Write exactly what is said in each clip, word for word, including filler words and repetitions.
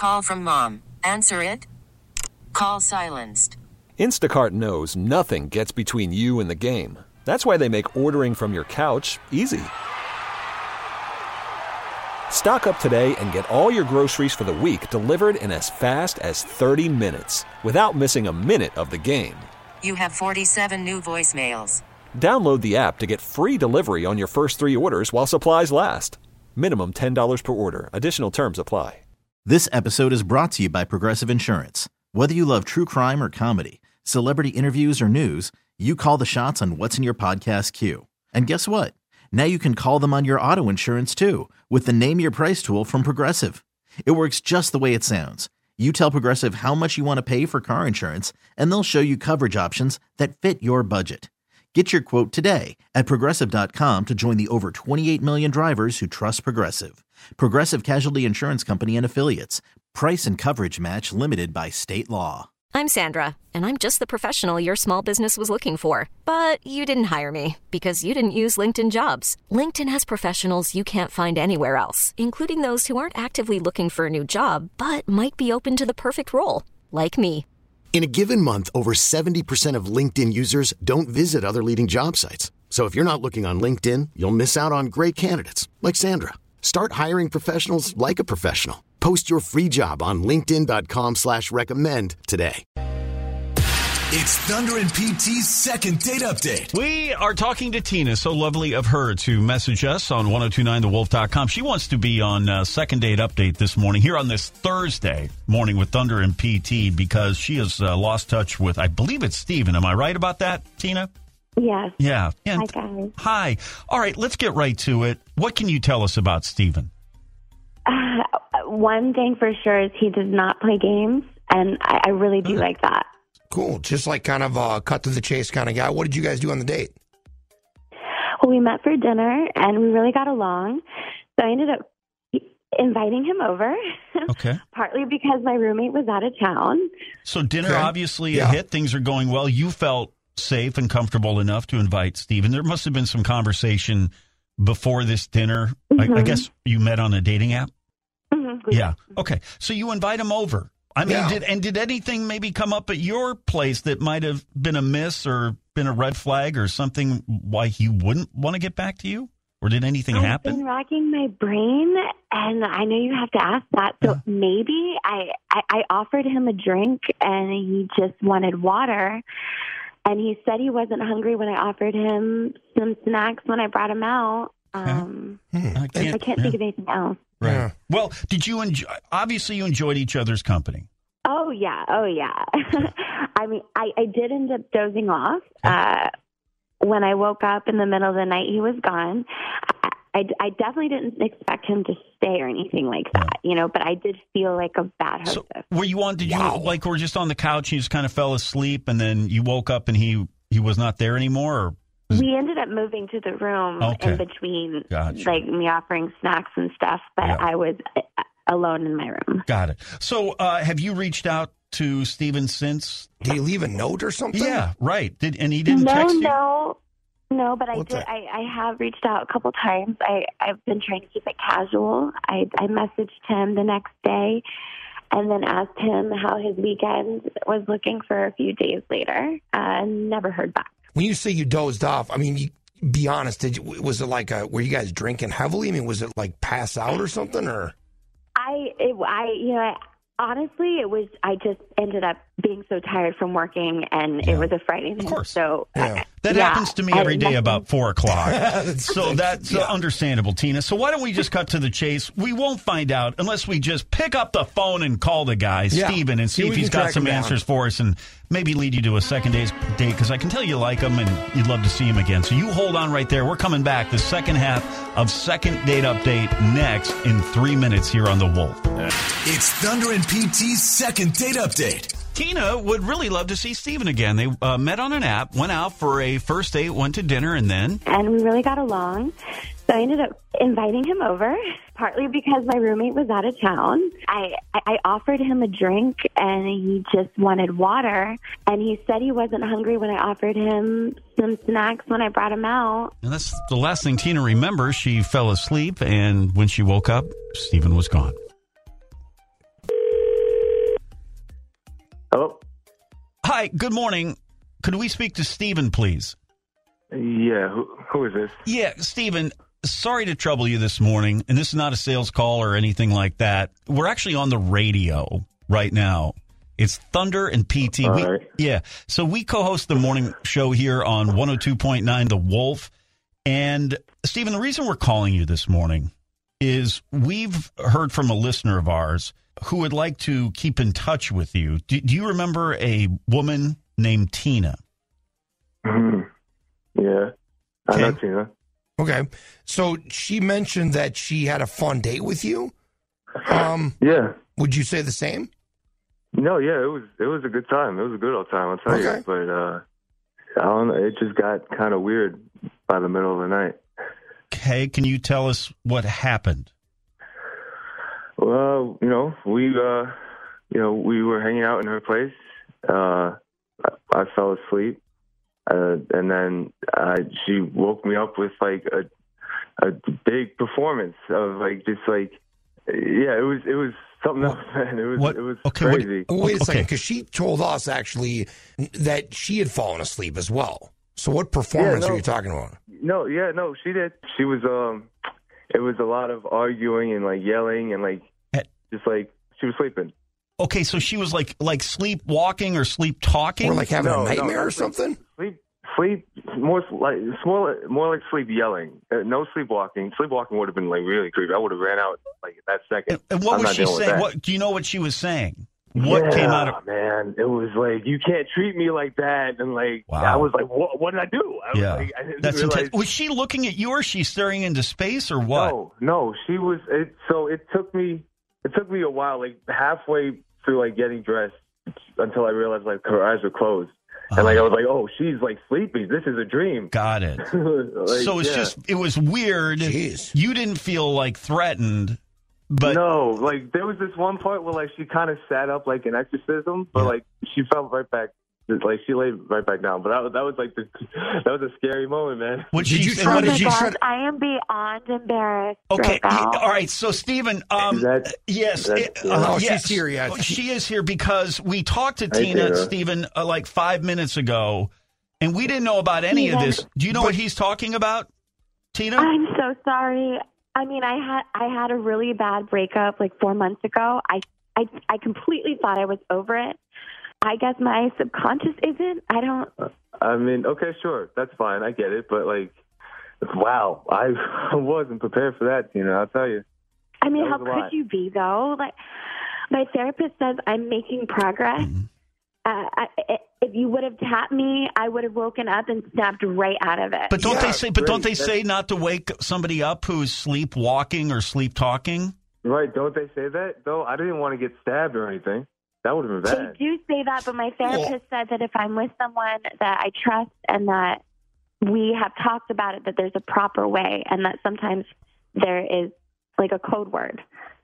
Call from mom. Answer it. Call silenced. Instacart knows nothing gets between you and the game. That's why they make ordering from your couch easy. Stock up today and get all your groceries for the week delivered in as fast as thirty minutes without missing a minute of the game. You have forty-seven new voicemails. Download the app to get free delivery on your first three orders while supplies last. Minimum ten dollars per order. Additional terms apply. This episode is brought to you by Progressive Insurance. Whether you love true crime or comedy, celebrity interviews or news, you call the shots on what's in your podcast queue. And guess what? Now you can call them on your auto insurance too with the Name Your Price tool from Progressive. It works just the way it sounds. You tell Progressive how much you want to pay for car insurance, and they'll show you coverage options that fit your budget. Get your quote today at Progressive dot com to join the over twenty-eight million drivers who trust Progressive. Progressive Casualty Insurance Company and Affiliates. Price and coverage match limited by state law. I'm Sandra, and I'm just the professional your small business was looking for. But you didn't hire me because you didn't use LinkedIn Jobs. LinkedIn has professionals you can't find anywhere else, including those who aren't actively looking for a new job, but might be open to the perfect role, like me. In a given month, over seventy percent of LinkedIn users don't visit other leading job sites. So if you're not looking on LinkedIn, you'll miss out on great candidates like Sandra. Start hiring professionals like a professional. Post your free job on linkedin dot com slash recommend today. It's Thunder and P T's second date update. We are talking to Tina. So lovely of her to message us on ten twenty-nine the wolf dot com. She wants to be on uh, second date update this morning, here on this Thursday morning with Thunder and P T, because she has uh, lost touch with, I believe it's Steven. Am I right about that, Tina? Yes. Yeah. And, hi, guys. Hi. All right, let's get right to it. What can you tell us about Steven? Uh, one thing for sure is he does not play games, and I, I really do like that. Cool. Just like kind of a cut to the chase kind of guy. What did you guys do on the date? Well, we met for dinner, and we really got along. So I ended up inviting him over. Okay. Partly because my roommate was out of town. So dinner, okay. obviously yeah. a hit. Things are going well. You felt safe and comfortable enough to invite Steven. There must have been some conversation before this dinner. Mm-hmm. I, I guess you met on a dating app? Mm-hmm. Yeah. Okay. So you invite him over. I mean, yeah. did and did anything maybe come up at your place that might have been a miss or been a red flag or something why he wouldn't want to get back to you? Or did anything I've happen? I've been racking my brain, and I know you have to ask that. So yeah. maybe I, I, I offered him a drink, and he just wanted water. And he said he wasn't hungry when I offered him some snacks when I brought him out. Um, hmm. I can't, I can't yeah. think of anything else. Right. Yeah. Well, did you enjoy? Obviously, you enjoyed each other's company. Oh yeah, oh yeah. I mean, I, I did end up dozing off. Uh, when I woke up in the middle of the night, he was gone. I, I, I definitely didn't expect him to stay or anything like that, you know. But I did feel like a bad hostess. So, were you on? Did wow. you like? Were just on the couch and you just kind of fell asleep, and then you woke up and he he was not there anymore? Or we ended up moving to the room okay. in between, gotcha. like me offering snacks and stuff, but yeah. I was alone in my room. Got it. So uh, have you reached out to Steven since? Did he leave a note or something? Yeah, right. Did and he didn't no, text you? No, no, but I What's did. that? I, I have reached out a couple times. I, I've been trying to keep it casual. I, I messaged him the next day and then asked him how his weekend was looking for a few days later. Uh, never heard back. When you say you dozed off, I mean, you, be honest, did you, was it like, a, were you guys drinking heavily? I mean, was it like pass out or something? Or I, it, I, you know, I, honestly, it was, I just ended up being so tired from working, and yeah. it was a Friday night. Of course. So yeah. That yeah, happens to me every day about four o'clock. So that's yeah. understandable, Tina. So why don't we just cut to the chase? We won't find out unless we just pick up the phone and call the guy, yeah. Steven, and see, see if he's got some answers for us and maybe lead you to a second date, because I can tell you like him and you'd love to see him again. So you hold on right there. We're coming back. The second half of Second Date Update next in three minutes here on The Wolf. It's Thunder and P T's Second Date Update. Tina would really love to see Steven again. They uh, met on an app, went out for a first date, went to dinner, and then? And we really got along. So I ended up inviting him over, partly because my roommate was out of town. I, I offered him a drink, and he just wanted water. And he said he wasn't hungry when I offered him some snacks when I brought him out. And that's the last thing Tina remembers. She fell asleep, and when she woke up, Steven was gone. Hello? Hi, good morning. Could we speak to Stephen, please? Yeah, who, who is this? Yeah, Stephen, sorry to trouble you this morning, and this is not a sales call or anything like that. We're actually on the radio right now. It's Thunder and P T. All We, right. Yeah, so we co-host the morning show here on one oh two point nine The Wolf. And, Stephen, the reason we're calling you this morning is we've heard from a listener of ours who would like to keep in touch with you. Do, do you remember a woman named Tina? Mm-hmm. Yeah, I know Okay. Tina. Okay. So she mentioned that she had a fun date with you. Um, Yeah. would you say the same? No, yeah, it was it was a good time. It was a good old time, I'll tell Okay. you. But uh, I don't know, it just got kind of weird by the middle of the night. Okay, can you tell us what happened? Well, you know, we uh, you know we were hanging out in her place. Uh, I, I fell asleep, uh, and then uh, she woke me up with like a a big performance of like just like yeah, it was it was something else, man. It was What- it was okay, what- crazy. Well, wait a Okay. second, because she told us actually that she had fallen asleep as well. So what performance Yeah, no. are you talking about? No, yeah, no, she did. She was um, it was a lot of arguing and like yelling and like Eh. just like she was sleeping. Okay, so she was like like sleepwalking or sleep talking? Or like having No, a no, nightmare not or sleep. something? Sleep, sleep, more like it's more, more like sleep yelling. Uh, no sleepwalking. Sleepwalking would have been like really creepy. I would have ran out like that second. and, and what I'm was not she dealing with saying? that. What do you know what she was saying? What yeah, came out of man? It was like you can't treat me like that, and like Wow. I was like, what? What did I do? I was Yeah. like, I didn't That's realize. intense. Was she looking at you or she staring into space or what? No, no, she was. It, so it took me. It took me a while, like halfway through, like getting dressed, until I realized like her eyes were closed, and like I was like, oh, she's like sleeping. This is a dream. Got it. Like, so it's yeah. just it was weird. Jeez. You didn't feel like threatened, but no, like there was this one part where like she kind of sat up like an exorcism, but Yeah. like she fell right back. Like she laid right back down, but that was, that was like the, that was a scary moment, man. what Did she you and try what to- did Oh Did my you she try gosh, I am beyond embarrassed Okay. right now. All right. So, Stephen, um, That- yes, that- it- yeah. uh, Oh, she's yes. here, yeah. She is here because we talked to Hey, Tina, Tina. Stephen, uh, like five minutes ago, and we didn't know about any of Stephen. this. Do you know what he's talking about, Tina? I'm so sorry. I mean, I had I had a really bad breakup like four months ago. I I I completely thought I was over it. I guess my subconscious isn't. I don't. I mean, okay, sure, that's fine, I get it, but like, wow, I wasn't prepared for that, Tina. I'll tell you. I mean, That how was a lot. could you be though? Like, my therapist says I'm making progress. Mm-hmm. Uh, I, if you would have tapped me, I would have woken up and snapped right out of it. But don't Yeah, they say? But don't great. they say not to wake somebody up who's sleepwalking or sleep talking? Right? Don't they say that though? I didn't want to get stabbed or anything. That would have been They bad. do say that, but my therapist said that if I'm with someone that I trust and that we have talked about it, that there's a proper way, and that sometimes there is like a code word,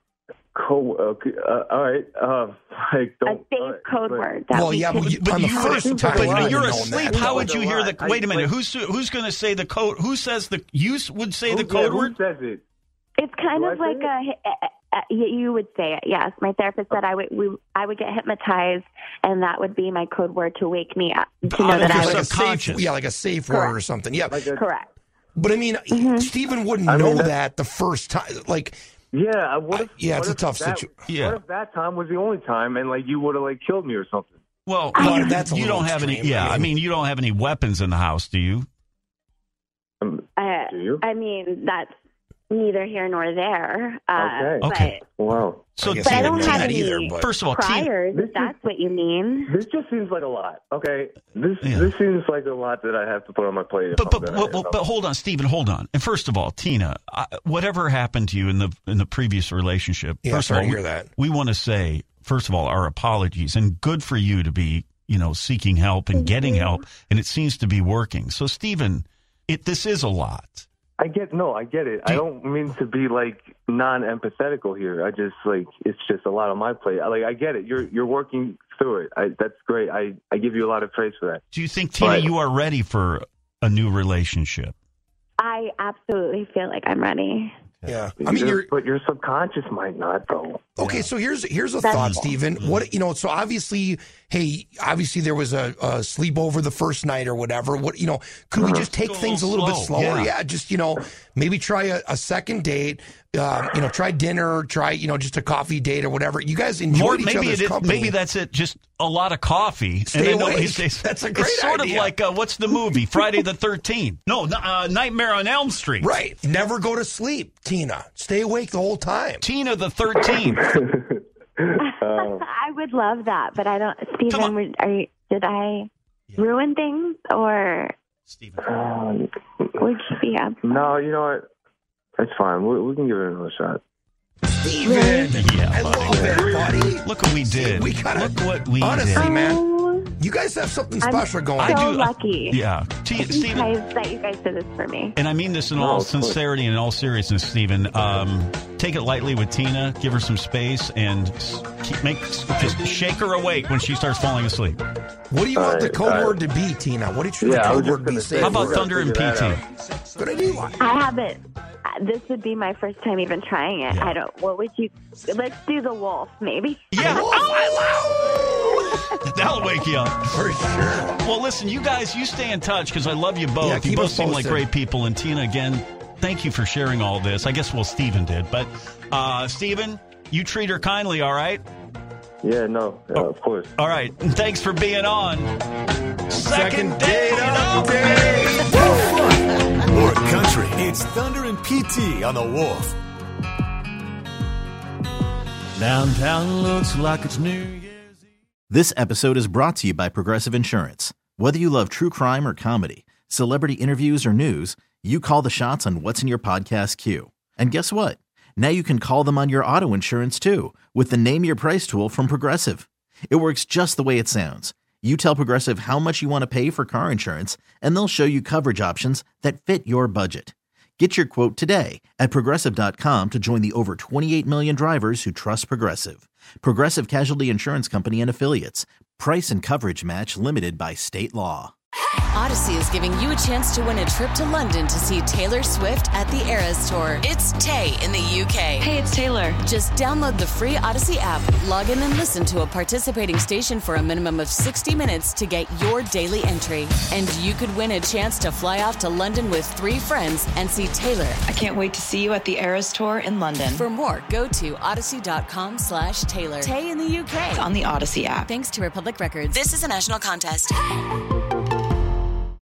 Cool. Okay. Uh, all right. Uh, like, a don't, safe all right, code but- word. That Well, we yeah, can- but, you, on the you first would- time, but you But wouldn't you're have known asleep. that. How No, would you no, hear I- the? I- Wait a minute. like- Who's who's going to say the code? Who says the? You would say the Who- code yeah, word? Who says it? It's kind Do of I like say a, a, a. You would say it, yes. My therapist said I would. We, I would get hypnotized, and that would be my code word to wake me up to know Out of that your I like a was subconscious. safe, yeah, like a safe word or Correct. something. Yeah, Like a, correct. but I mean, Mm-hmm. Stephen wouldn't I mean, know that's- that the first time. Like, yeah. What if? I- yeah, it's what a if tough that, situ- Yeah. What if that time was the only time, and like you would have like killed me or something? Well, Well, that's a you little don't have any. extreme. Yeah, I I mean- mean, you don't have any weapons in the house, do you? Um, Uh, do you? I mean, that's neither here nor there. Uh, Okay. Okay. Wow. So, I guess But I I Tina, don't didn't have know that any either, but- first of all, Tina, priors, This if that's what you mean. This just seems like a lot. Okay. This Yeah. this seems like a lot that I have to put on my plate. if But I'm but, gonna- but, but, but hold on, Stephen, hold on. And first of all, Tina, I, whatever happened to you in the in the previous relationship, Yeah, first of sorry all, to hear that. we want to say, first of all, our apologies, and good for you to be, you know, seeking help and getting help, and it seems to be working. So, Stephen, it this is a lot. I get no, I get it. I don't mean to be like non-empathetical here. I just like it's just a lot on my plate. I, like I get it. You're you're working through it. I, that's great. I, I give you a lot of praise for that. Do you think, Tina, Right. you are ready for a new relationship? I absolutely feel like I'm ready. Yeah. I mean, Your- you're. but your subconscious might not, though. Okay, so here's here's a That's- thought, Stephen. What you know? So obviously, hey, obviously there was a, a sleepover the first night or whatever. What you know? Could we just take Go a things a little little bit slow, slower? yeah. Yeah, just you know, maybe try a, a second date. Uh, you know, try dinner. Try you know, just a coffee date or whatever. You guys enjoyed More, each maybe other's it is, company. maybe that's it. Just a lot of coffee. Stay and then awake. nobody stays. That's a great It's sort idea. of like uh, what's the movie Friday the thirteenth? No, uh, Nightmare on Elm Street. right. Never go to sleep, Tina. Stay awake the whole time. Tina the thirteenth. I would love that, but I don't. Come Stephen, on. would- are you, did I ruin things, or Stephen. Um, would you be up? no, you know what? It's fine. We, we can give it another shot. Steven, Yeah, I buddy. love it, buddy. Look what we did. We gotta, Look what we honestly, did. man. Oh, You guys have something I'm special going. I so do- lucky. Yeah. T- You Stephen. guys, that you guys did this for me. And I mean this in No, all of course. sincerity and in all seriousness, Stephen. Um, take it lightly with Tina. Give her some space and s- keep, make just shake her awake when she starts falling asleep. What do you want All the right, code all right. word to be, Tina? What did you Yeah, I want was the code just word to be? gonna Say say, How it. about we gotta Thunder and figure P that T? out. Good idea. I haven't. uh, This would be my first time even trying it. Yeah. I don't. What would you? Let's do the wolf, maybe. Yeah. Oh, That'll wake you up. for sure. Well, listen, you guys, you stay in touch because I love you both. Yeah, you keep both us seem like posted. great people. And Tina, again, thank you for sharing all this. I guess, well, Stephen did. But, uh, Stephen, you treat her kindly, all right? Yeah, no, yeah, of course. All right. And thanks for being on. Second date update. More country. It's Thunder and P T on the Wolf. Downtown looks like it's New Year's Eve. This episode is brought to you by Progressive Insurance. Whether you love true crime or comedy, celebrity interviews or news, you call the shots on what's in your podcast queue. And guess what? Now you can call them on your auto insurance too with the Name Your Price tool from Progressive. It works just the way it sounds. You tell Progressive how much you want to pay for car insurance, and they'll show you coverage options that fit your budget. Get your quote today at Progressive dot com to join the over twenty-eight million drivers who trust Progressive. Progressive Casualty Insurance Company and Affiliates. Price and coverage match limited by state law. Odyssey is giving you a chance to win a trip to London to see Taylor Swift at the Eras Tour. It's Tay in the U K. Hey, it's Taylor. Just download the free Odyssey app, log in and listen to a participating station for a minimum of sixty minutes to get your daily entry. And you could win a chance to fly off to London with three friends and see Taylor. I can't wait to see you at the Eras Tour in London. For more, go to odyssey.com slash Taylor. Tay in the U K. It's on the Odyssey app. Thanks to Republic Records. This is a national contest.